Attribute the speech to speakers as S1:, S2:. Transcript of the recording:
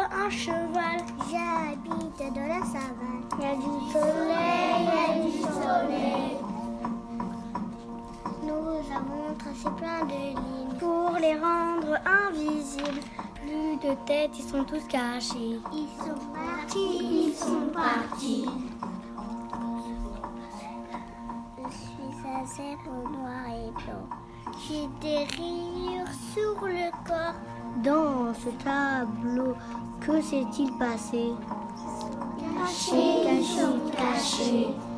S1: un cheval.
S2: J'habite dans la savane.
S1: Il y a du soleil, il y a du soleil.
S2: Nous avons tracé plein de lignes
S1: Pour les rendre invisibles, plus de têtes, ils sont tous cachés.
S2: Ils sont partis,
S1: Ils sont partis.
S2: Je suis un zèbre noir et blanc. J'ai des rayures sur le corps.
S1: Dans ce tableau, que s'est-il passé?
S2: Caché,
S1: Caché.